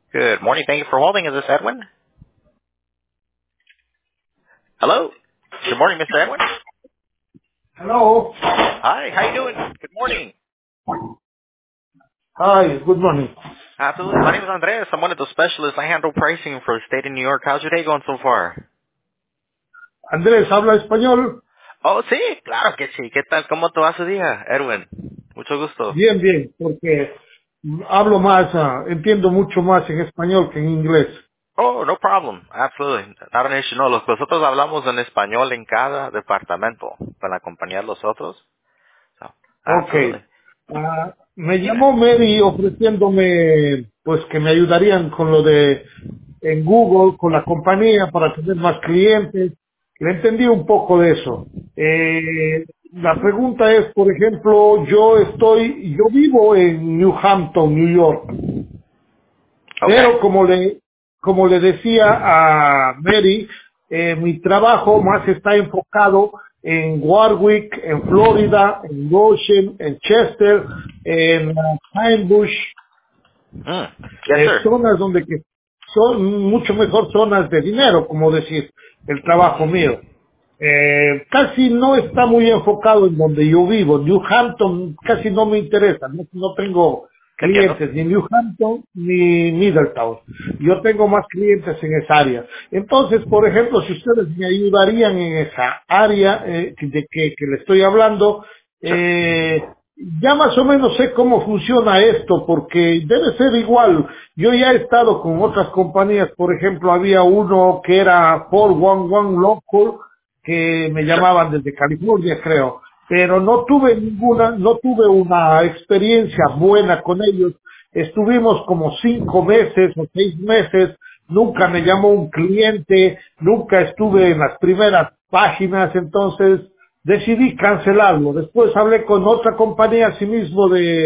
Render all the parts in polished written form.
Good morning. Thank you for holding. Is this Edwin? Hello. Good morning, Mr. Edwin. Hello. Hi. How you doing? Good morning. Hi, good morning. Absolutely. My name is Andreas. I'm one of the specialists. I handle pricing for the state of New York. How's your day going so far? Andrés, ¿habla español? Oh, sí. Claro que sí. ¿Qué tal? ¿Cómo te va su día, Edwin? Mucho gusto. Bien, bien, porque hablo más, entiendo mucho más en español que en inglés. Oh, no problem. Absolutely. Not an issue. No, nosotros hablamos en español en cada departamento para la compañía de los otros. So, Ok. absolutely. Me Dime. llamó Mary ofreciéndome, pues, que me ayudarían con lo de en Google, con la compañía para tener más clientes. Le entendí un poco de eso. La pregunta es, por ejemplo, yo vivo en New Hampton, New York. Okay. Pero como le decía a Mary, mi trabajo más está enfocado en Warwick, en Florida, en Goshen, en Chester, en Pine Bush, Yes, sir. zonas donde que son mucho mejor zonas de dinero, como decir, el trabajo mío. Casi no está muy enfocado en donde yo vivo. New Hampton casi no me interesa. No tengo Entiendo. clientes ni New Hampton ni Middletown. Yo tengo más clientes en esa área. Entonces, por ejemplo, si ustedes me ayudarían en esa área que le estoy hablando, Sure. ya más o menos sé cómo funciona esto, porque debe ser igual. Yo ya he estado con otras compañías, por ejemplo, había uno que era 411 Local, que me Sure. llamaban desde California, creo, pero no tuve una experiencia buena con ellos. Estuvimos como 5 meses o 6 meses, nunca me llamó un cliente, nunca estuve en las primeras páginas, entonces decidí cancelarlo. Después hablé con otra compañía asimismo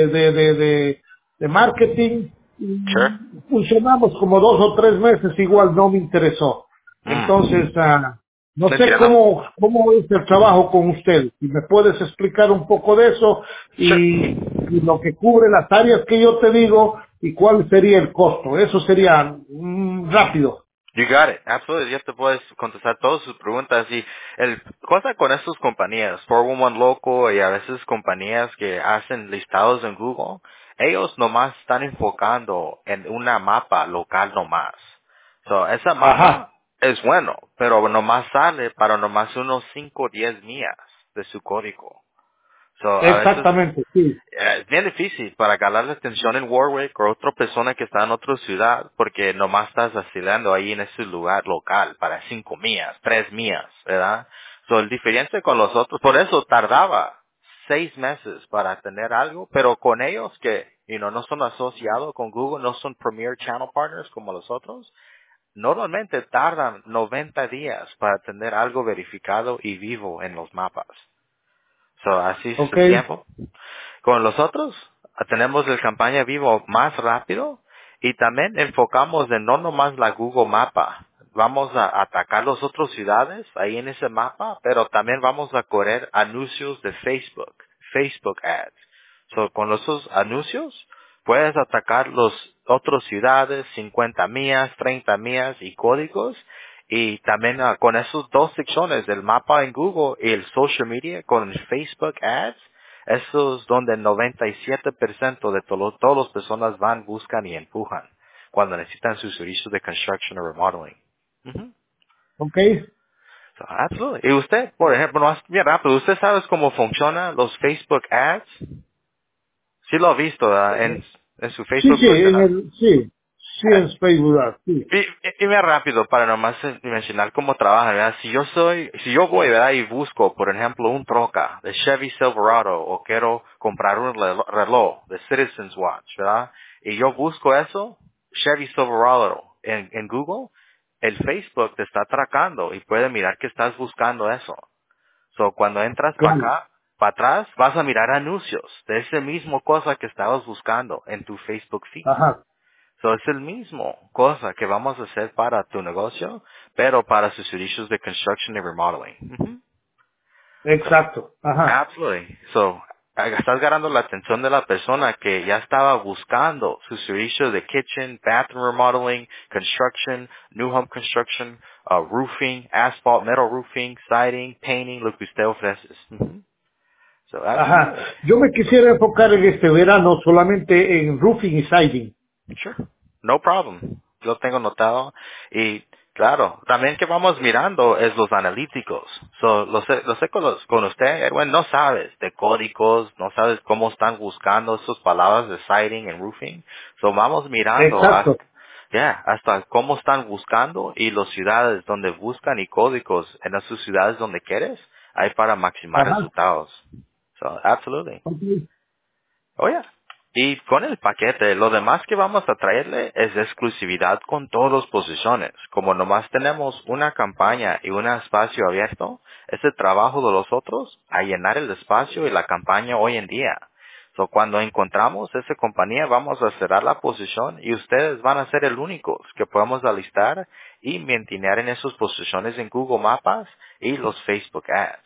de marketing, Sure. funcionamos como 2 o 3 meses, igual no me interesó. Entonces, Mm. no sé Entiendo. cómo es el trabajo con usted. Si me puedes explicar un poco de eso Sure. y lo que cubre las áreas que yo te digo y cuál sería el costo. Eso sería rápido. You got it. Absolutely. Ya te puedes contestar todas sus preguntas. Y el cosa con estas compañías, 411 Loco y a veces compañías que hacen listados en Google, ellos nomás están enfocando en una mapa local nomás. So, esa Ajá, mapa es bueno, pero nomás sale para nomás unos 5 o 10 millas de su código. So, a veces exactamente, sí. es bien difícil para ganar la atención en Warwick o otra persona que está en otra ciudad porque nomás estás vacilando ahí en ese lugar local para 5 millas, 3 millas, ¿verdad? So, el diferencia con los otros, por eso tardaba 6 meses para tener algo, pero con ellos que, no son asociados con Google, no son Premier Channel Partners como los otros, normalmente tardan 90 días para tener algo verificado y vivo en los mapas. So, así es Ok, el tiempo. Con los otros, tenemos el campaña vivo más rápido y también enfocamos en no nomás la Google Mapa. Vamos a atacar las otras ciudades ahí en ese mapa, pero también vamos a correr anuncios de Facebook, Facebook Ads. So, con esos anuncios, puedes atacar las otras ciudades, 50 millas, 30 millas y códigos. Y también con esos dos secciones, el mapa en Google y el social media con el Facebook Ads, eso es donde el 97% de todas las personas van, buscan y empujan cuando necesitan sus servicios de construction o remodeling. Ujú. ok. So, absolutely. Y usted, por ejemplo, no, bien rápido, ¿usted sabe cómo funcionan los Facebook Ads? Sí lo ha visto, ¿verdad? En su Sí, Facebook sí, personal. sí, en Facebook, sí. Y bien rápido para nomás mencionar cómo trabaja, ¿verdad? Si yo voy, ¿verdad? Y busco, por ejemplo, un troca de Chevy Silverado o quiero comprar un reloj de Citizens Watch, ¿verdad? Y yo busco eso, Chevy Silverado en Google, el Facebook te está atracando y puede mirar que estás buscando eso. So, cuando entras para Claro, acá, para atrás, vas a mirar anuncios de ese mismo cosa que estabas buscando en tu Facebook feed. ajá, So, es el mismo cosa que vamos a hacer para tu negocio, pero para sus servicios de construction y remodeling. Ujú. So, exacto, ajá. absolutely. So, estás ganando la atención de la persona que ya estaba buscando su servicio de kitchen, bathroom remodeling, construction, new home construction, roofing, asphalt, metal roofing, siding, painting, lo que usted ofrece. So, Ajá. absolutely. Yo me quisiera enfocar en este verano solamente en roofing y siding. Sure. No problem. Lo tengo notado. Y claro, también que vamos mirando es los analíticos. So, lo sé con usted, Edwin, no sabes de códigos, no sabes cómo están buscando sus palabras de siding and roofing. So, vamos mirando Exacto. hasta cómo están buscando y las ciudades donde buscan y códigos en esas ciudades donde quieres, hay para maximizar Ajá. resultados. So, absolutely. Ok. Oye, y con el paquete, lo demás que vamos a traerle es exclusividad con todas las posiciones. Como nomás tenemos una campaña y un espacio abierto, es el trabajo de los otros a llenar el espacio y la campaña hoy en día. So, cuando encontramos esa compañía, vamos a cerrar la posición y ustedes van a ser el únicos que podemos alistar y mantener en esas posiciones en Google Mapas y los Facebook Ads.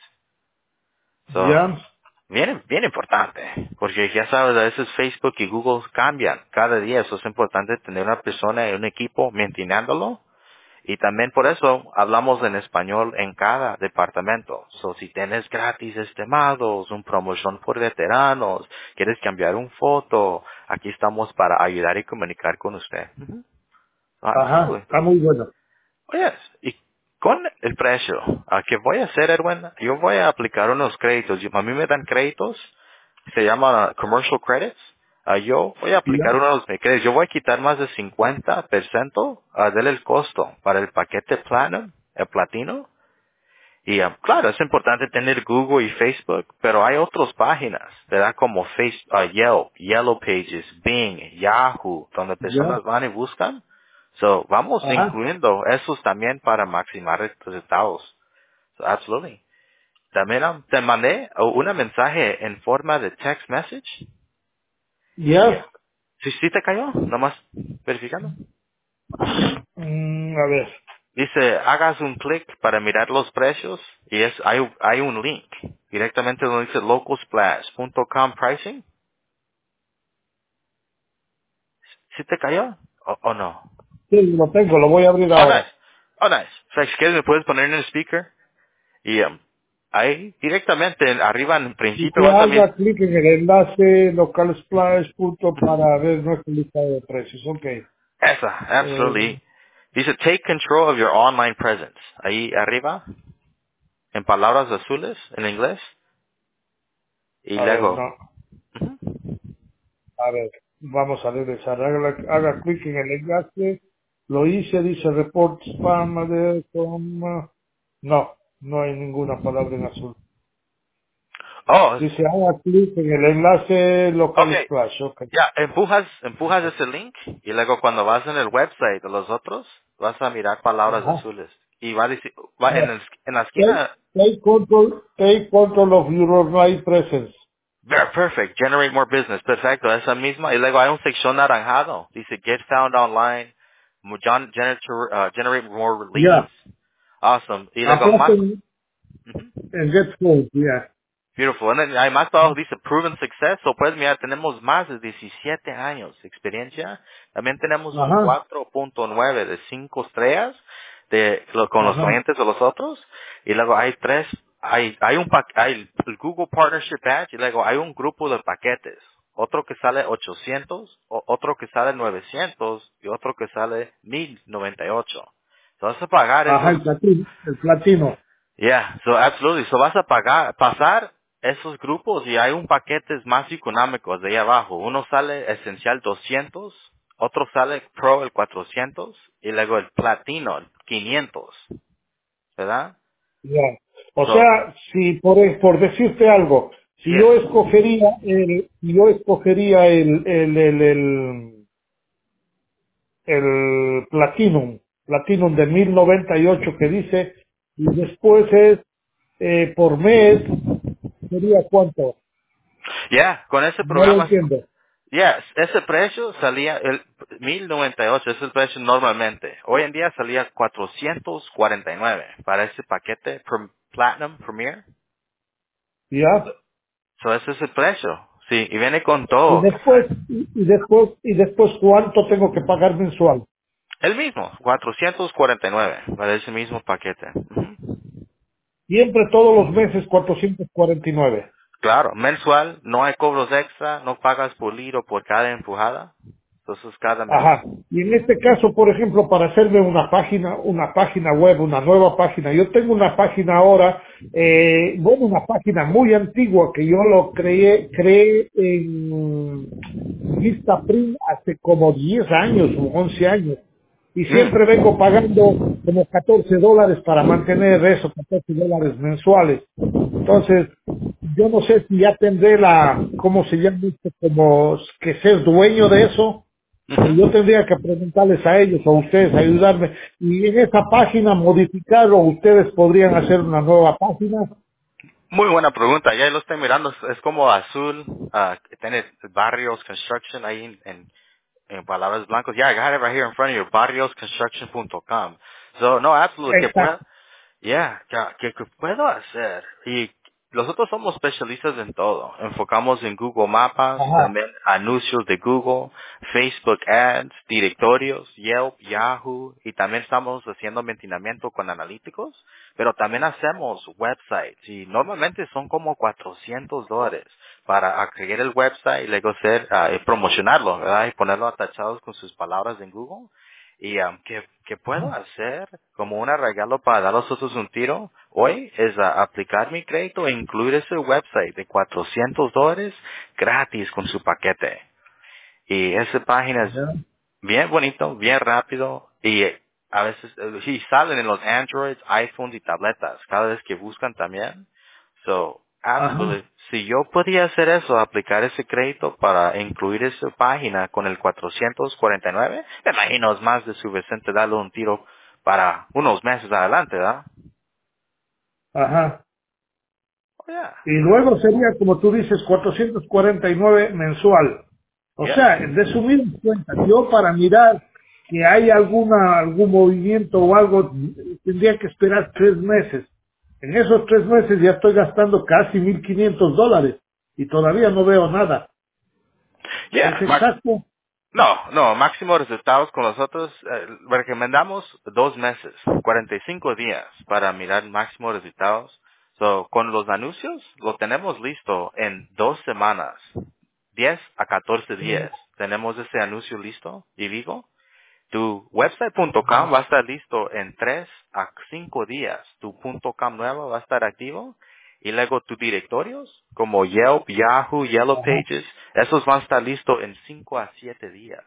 So, Ya. bien importante, porque ya sabes, a veces Facebook y Google cambian cada día, eso es importante tener una persona y un equipo manteniéndolo, y también por eso hablamos en español en cada departamento. So, si tienes gratis estimados, un promoción por veteranos, quieres cambiar un foto, aquí estamos para ayudar y comunicar con usted. Ajá. Absolutely. Está muy bueno. Oye, y con el precio que voy a hacer, Edwin, yo voy a aplicar unos créditos. A mí me dan créditos, se llaman commercial credits. Yo voy a Ya. aplicar unos créditos. Yo voy a quitar más de 50% del costo para el paquete Platinum, el platino. Y claro, es importante tener Google y Facebook, pero hay otras páginas, ¿verdad? Como Yelp, Yellow Pages, Bing, Yahoo, donde Ya. personas van y buscan. So, vamos Ajá. incluyendo esos también para maximizar resultados. So, absolutely. También te mandé un mensaje en forma de text message. Y Ya. sí te cayó, nomás verificando. A ver. Dice, hagas un clic para mirar los precios y hay un link directamente donde dice localsplash.com pricing. ¿Sí te cayó? ¿O no? Sí, lo tengo, lo voy a abrir Oh, nice. ahora. Oh, nice. O sea, si quieres me puedes poner en el speaker y ahí directamente arriba en Y principio que vas a mirar. haga clic en el enlace localsplash para ver nuestra lista de precios. Ok. Esa, absolutely. Dice, take control of your online presence. Ahí arriba, en palabras azules, en inglés. Y A ver, luego, no. A ver, vamos a regresar. Haga clic en el enlace. Lo hice, dice report spam de no, no hay ninguna palabra en azul. oh, Dice haga clic en el enlace local okay. splash. Ok. Ya, empujas ese link y luego cuando vas en el website de los otros, vas a mirar palabras Ajá. azules. Y va a decir, va Ya. en la Take, esquina, take control of your online presence. perfect, generate more business, perfecto, esa misma. Y luego hay una sección naranjado, dice get found online, generate more leads. Ya. Awesome. Y luego Aparte más, en get code, ya. beautiful. And then hay más abajo dice proven success. So pues mira, tenemos más de 17 años de experiencia. También tenemos un Ajá. 4.9 de 5 estrellas con los Ajá. clientes de los otros. Y luego hay hay el Google Partnership Badge y luego hay un grupo de paquetes. Otro que sale 800, otro que sale 900 y otro que sale 1098. So vas a pagar Ajá, esos. el platino. El platino. Yeah, so absolutely. So vas a pasar esos grupos y hay un paquetes más económicos de ahí abajo. Uno sale esencial 200, otro sale pro el 400 y luego el platino el 500, ¿verdad? Ya. O So, sea, si por decirte algo, yes. si yo escogería el Platinum de 1098 que dice, y después es por mes, sería cuánto, Yeah, con ese no lo programa, entiendo. yes, ese precio salía el 1098, es el precio normalmente. Hoy en día salía 449 para ese paquete Platinum Premier. ¿Ya? So ese es el precio. Sí, y viene con Y todo. después, y después, ¿cuánto tengo que pagar mensual? El mismo, 449 para ese mismo paquete. Ujú. Siempre todos los meses 449. Claro, mensual, no hay cobros extra, no pagas por litro por cada empujada. Entonces cada mes. Ajá. Y en este caso, por ejemplo, para hacerme una página web, una nueva página, yo tengo una página ahora, bueno, una página muy antigua que yo lo creé en Vistaprint hace como 10 años o 11 años. Y siempre Mm, vengo pagando como $14 para mantener eso, $14 mensuales. Entonces, yo no sé si ya tendré ¿cómo se llama esto? Como que ser dueño de eso, o yo ujú. tendría que preguntarles a ellos o a ustedes, ayudarme. Y en esa página modificar o ustedes podrían hacer una nueva página. Muy buena pregunta. Ya lo estoy mirando. Es como azul. Tiene barrios construction ahí en palabras blancas. Yeah, I got it right here in front of you. Barriosconstruction.com. So, no, absolutely. Que pueda, Exacto. yeah, que puedo hacer. Y nosotros somos especialistas en todo. Enfocamos en Google Mapas, Ajá, también anuncios de Google, Facebook Ads, directorios, Yelp, Yahoo, y también estamos haciendo mantenimiento con analíticos, pero también hacemos websites, y normalmente son como $400 para crear el website y luego y promocionarlo, ¿verdad? Y ponerlo atachados con sus palabras en Google. Y ¿qué puedo hacer como un regalo para dar a nosotros un tiro hoy? Es aplicar mi crédito e incluir ese website de $400 gratis con su paquete. Y esa página es ajá, bien bonito, bien rápido y a veces sí salen en los Androids, iPhones y tabletas cada vez que buscan también. So, ajá. absolutely. Si yo podía hacer eso, aplicar ese crédito para incluir esa página con el 449, me imagino es más de suficiente darle un tiro para unos meses adelante, ¿verdad? Ajá. Oh, yeah. Y luego sería, como tú dices, 449 mensual. O sea, Yes. de su misma cuenta, yo para mirar que hay algún movimiento o algo, tendría que esperar 3 meses. En esos 3 meses ya estoy gastando casi $1,500 y todavía no veo nada. ¿Es Yeah. exacto? No, máximo resultados con nosotros, recomendamos 2 meses, 45 días para mirar máximo resultados. So, con los anuncios lo tenemos listo en 2 semanas, 10 a 14 días. Tenemos ese anuncio listo y digo, tu website.com va a estar listo en 3 a 5 días. Tu .com nuevo va a estar activo. Y luego tus directorios, como Yelp, Yahoo, Yellow Ajá. Pages, esos van a estar listos en 5 a 7 días.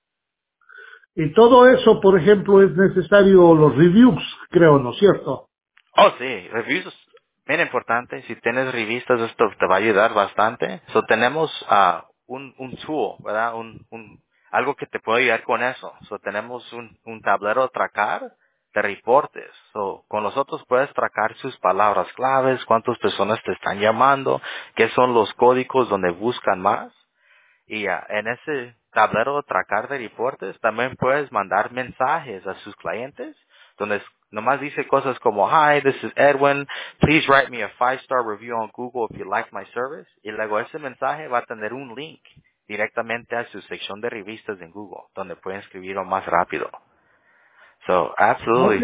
Y todo eso, por ejemplo, es necesario los reviews, creo, ¿no es cierto? Oh, sí, reviews es bien importante. Si tienes revistas, esto te va a ayudar bastante. So, tenemos un tool, ¿verdad? Algo que te puede ayudar con eso. So, tenemos un tablero de tracar de reportes. So, con nosotros puedes tracar sus palabras claves, cuántas personas te están llamando, qué son los códigos donde buscan más. Y en ese tablero de tracar de reportes también puedes mandar mensajes a sus clientes donde nomás dice cosas como, hi, this is Edwin, please write me a 5-star review on Google if you like my service. Y luego ese mensaje va a tener un link directamente a su sección de revistas en Google, donde pueden escribirlo más rápido. So, Ok. absolutely.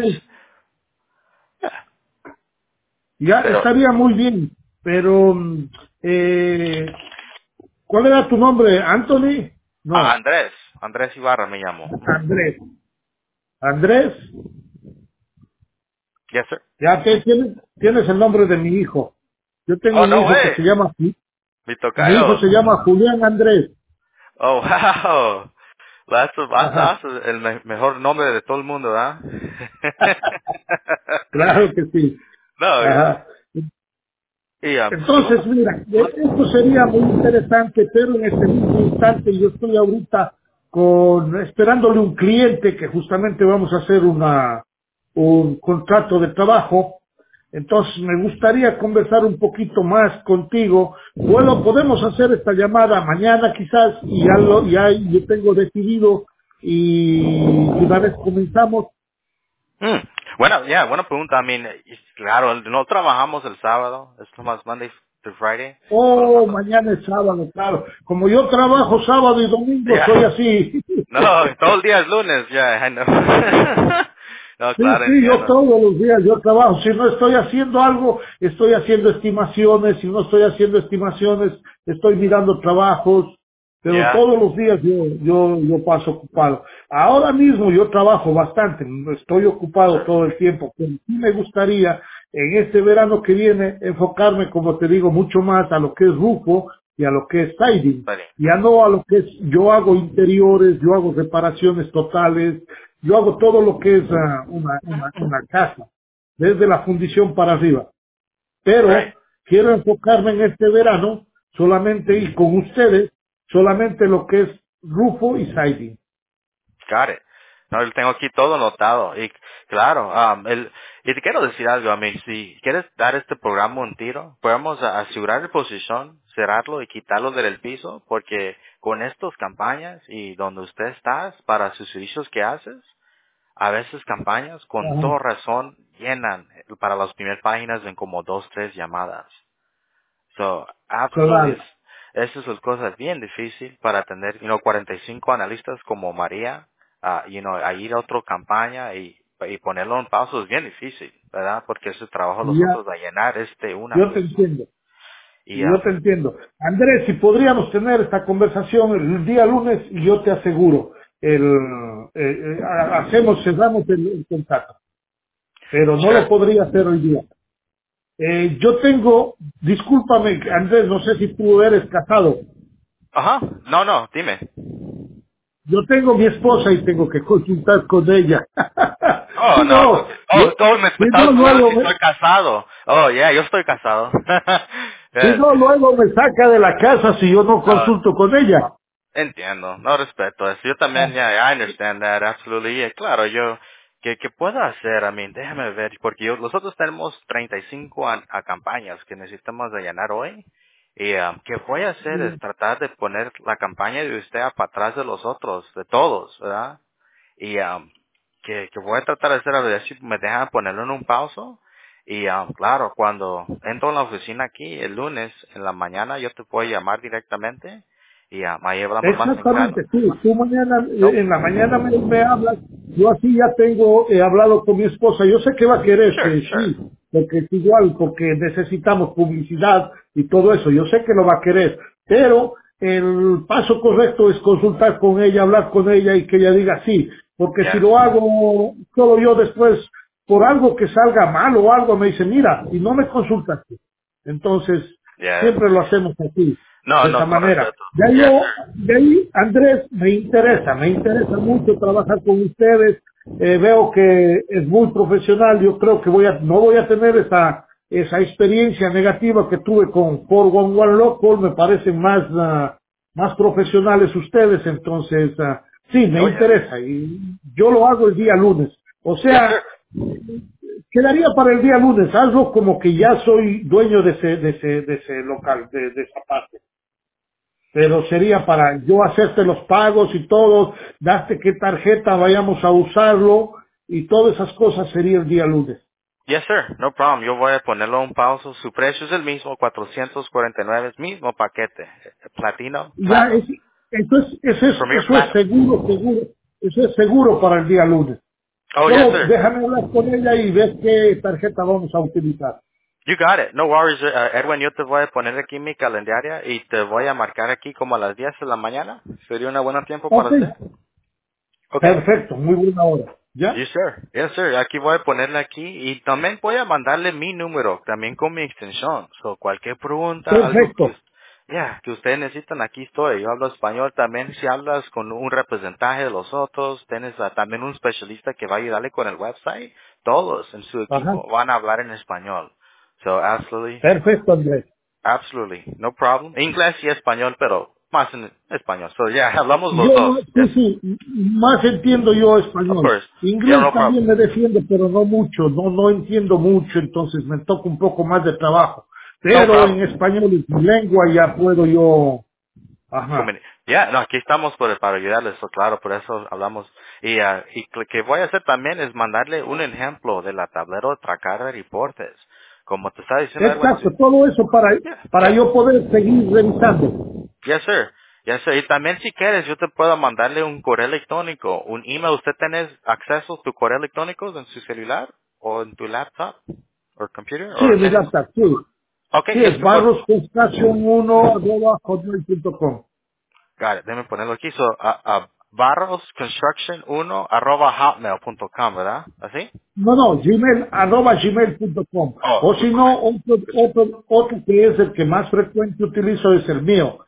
Yeah. Ya Pero, estaría muy bien, pero ¿cuál era tu nombre? ¿Anthony? No, Andrés Ibarra me llamó. Andrés. Andrés, Yes, sir. ya tienes el nombre de mi hijo. Yo tengo Oh, un no hijo que way. se llama, Mi mi hijo tocayo. se llama Julián Andrés. Oh, wow. Ajá, That's el mejor nombre de todo el mundo, ¿ah? claro que sí. No, yeah. Ajá. Y, Entonces, mira, esto sería muy interesante, pero en este mismo instante yo estoy ahorita esperándole un cliente que justamente vamos a hacer un contrato de trabajo. Entonces, me gustaría conversar un poquito más contigo. Bueno, podemos hacer esta llamada mañana quizás y ya yo tengo decidido y una vez comenzamos. bueno, buena pregunta. I mean, claro, no trabajamos el sábado. Es nomás Monday through Friday, con Oh, nosotros. mañana es sábado, claro. Como yo trabajo sábado y domingo, soy Ya. así. No, todo el día es lunes, ya, I know. No, Sí, claro, sí, yo entiendo. todos los días yo trabajo. Si no estoy haciendo algo, estoy haciendo estimaciones. Si no estoy haciendo estimaciones, estoy mirando trabajos. Pero Ya, todos los días yo paso ocupado. Ahora mismo yo trabajo bastante, no estoy ocupado sure. todo el tiempo. Pero sí me gustaría en este verano que viene enfocarme, como te digo, mucho más a lo que es rufo y a lo que es siding. Buddy. Ya no a lo que es, yo hago interiores, yo hago reparaciones totales, yo hago todo lo que es una casa, desde la fundición para arriba. Right. Pero quiero enfocarme en este verano solamente y con ustedes, solamente lo que es rufo y siding. Got it. No, yo tengo aquí todo anotado. Y claro, y te quiero decir algo, a mí, si quieres dar este programa un tiro, podemos asegurar la posición, cerrarlo y quitarlo del piso, porque con estas campañas y donde usted está, para sus servicios que haces, a veces campañas con Ajá, toda razón llenan para las primeras páginas en como 2, 3 llamadas. So, absolutely, claro. esa es las cosas bien difícil para tener, 45 analistas como María, a ir a otra campaña y ponerlo en pausa es bien difícil, ¿verdad? Porque es el trabajo de Ya, nosotros de llenar una yo te posición. entiendo. Y, Yo te entiendo. Andrés, si podríamos tener esta conversación el día lunes, y yo te aseguro, cerramos el contrato. Pero no lo sure. podría hacer hoy día. Yo tengo, discúlpame, Andrés, no sé si tú eres casado. Ajá, no, no, dime. Yo tengo mi esposa y tengo que consultar con ella. Oh, Si no, no, me si estabas no, preguntando si estoy casado. Oh, yeah, yo estoy casado. si Eh, no, luego me saca de la casa si yo no no, consulto con ella. entiendo, no respeto eso. Yo también, I understand that, absolutely. Y claro, ¿qué puedo hacer? Déjame ver, porque nosotros tenemos 35 a campañas que necesitamos de llenar hoy. Y ¿qué voy a hacer? Es tratar de poner la campaña de usted para atrás de los otros, de todos, ¿verdad? Y que voy a tratar de hacer a ver si me dejan ponerlo en un pauso. Y claro, cuando entro en la oficina aquí el lunes en la mañana, yo te puedo llamar directamente y ahí hablamos más en calma. Exactamente, sí. Tú mañana, No, en la mañana me hablas. Yo así ya tengo hablado con mi esposa. Yo sé que va a querer sure, que sure. sí, porque es igual, porque necesitamos publicidad y todo eso. Yo sé que lo va a querer, pero el paso correcto es consultar con ella, hablar con ella y que ella diga sí. Porque si Yes, lo hago solo yo después, por algo que salga mal o algo, me dice, mira, y no me consultaste. Entonces, yes. siempre lo hacemos así, No, de esa no, con manera. respeto. Yes, sir. De ahí, Andrés, me interesa mucho trabajar con ustedes. Veo que es muy profesional. Yo creo que no voy a tener esa experiencia negativa que tuve con 411 Local. Me parecen más profesionales ustedes. Entonces, sí, me Oh, yeah. interesa. Y yo lo hago el día lunes. O Yes, sir. sea, quedaría para el día lunes. Algo como que ya soy dueño de ese local, de esa parte. Pero sería para yo hacerte los pagos y todo, darte qué tarjeta vayamos a usarlo y todas esas cosas sería el día lunes. Yes, sir. No problem. Yo voy a ponerlo en pausa. Su precio es el mismo, 449, mismo paquete. Platino, Y ya Platinum. Premier eso es Platinum. seguro, eso es seguro para el día lunes. Oh, yes, Solo sir. déjame hablar con ella y ver qué tarjeta vamos a utilizar. You got it. No worries, Edwin. Yo te voy a poner aquí en mi calendaria y te voy a marcar aquí como a las 10 de la mañana. ¿Sería un buen tiempo para Ok, usted? Okay. perfecto, muy buena hora. ¿Ya? Yes, sir. Yes, sir. Aquí voy a ponerle aquí y también voy a mandarle mi número, también con mi extensión. So, cualquier pregunta, algo que, Perfecto. que ustedes necesitan, aquí estoy. Yo hablo español también. Si hablas con un representante de los otros, tienes también un especialista que va a ayudarle con el website. Todos en su Ajá. equipo van a hablar en español. So, absolutely. Perfecto, Andrés. Absolutely, no problem. Inglés y español, pero más en español. So yeah, hablamos los Yo, dos. sí, Yes, sí, más entiendo yo of español. course. Yeah, Inglés no problem. también me defiende, pero no mucho, no entiendo mucho, entonces me toca un poco más de trabajo. No Pero en problem. español es mi lengua, ya puedo yo, ajá. Ya, no, aquí estamos para ayudarles, so, claro, por eso hablamos. Y lo que voy a hacer también es mandarle un ejemplo de la tablero de Tracara Reportes. como te estaba diciendo, Edwin, Exacto, todo eso yeah, para yeah. yo poder seguir revisando. Yes, sir. Yes, sir. Y también si quieres, yo te puedo mandarle un correo electrónico, un email. ¿Usted tiene acceso a tu correo electrónico en su celular o en tu laptop o computer? Sí, ¿O mi tienes? data, sí. Okay, Sí, yes, es sir. Pues, barrosconstruction1@hotmail.com. got it. Déjame ponerlo aquí. So, barrosconstruction1@hotmail.com, ¿verdad? ¿Así? No, no, gmail.com. Oh, O tu si no, correo. otro que es el que más frecuente utilizo es el mío.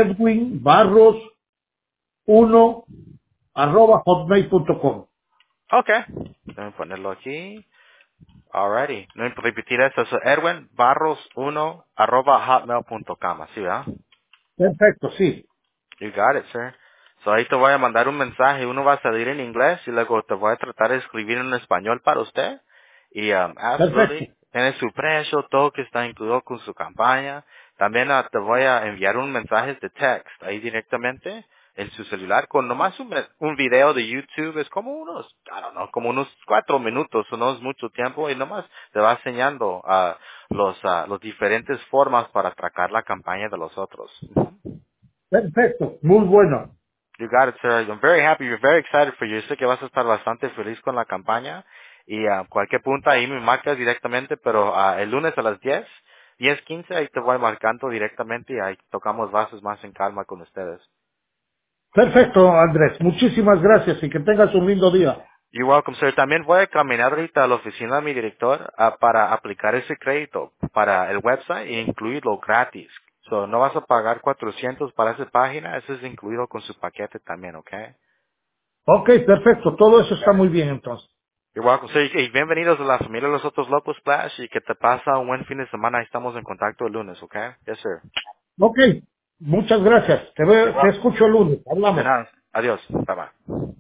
edwinbarros1@hotmail.com. Okay. Déjame ponerlo aquí. Alrighty. No hay que repetir eso. So, Edwin Barros1 @hotmail.com. Así, ¿verdad? Perfecto, sí. You got it, sir. So ahí te voy a mandar un mensaje. Uno va a salir en inglés y luego te voy a tratar de escribir en español para usted. Y Perfecto. absolutely, tiene su precio, todo que está incluido con su campaña. También te voy a enviar un mensaje de text ahí directamente en su celular con nomás un video de YouTube. Es como unos, I don't know, como unos 4 minutos, no es mucho tiempo y nomás te va enseñando los diferentes formas para atracar la campaña de los otros. Perfecto. Muy bueno. You got it, sir. I'm very happy. You're very excited for you. Sé que vas a estar bastante feliz con la campaña. Y cualquier punto ahí me marcas directamente, pero el lunes a las 10:15, ahí te voy marcando directamente y ahí tocamos bases más en calma con ustedes. Perfecto, Andrés. Muchísimas gracias y que tengas un lindo día. You're welcome, sir. También voy a caminar ahorita a la oficina de mi director para aplicar ese crédito para el website e incluirlo gratis. So, no vas a pagar 400 para esa página. Eso es incluido con su paquete también, ¿ok? Ok, perfecto. Todo eso está muy bien entonces. You're welcome. So, y bienvenidos a la familia de los otros locos, Splash, y que te pasa un buen fin de semana. Ahí estamos en contacto el lunes, ¿ok? Yes, sir. Ok. Muchas gracias. You're Te welcome. escucho el lunes. De Hablamos. nada. Adiós. Bye bye.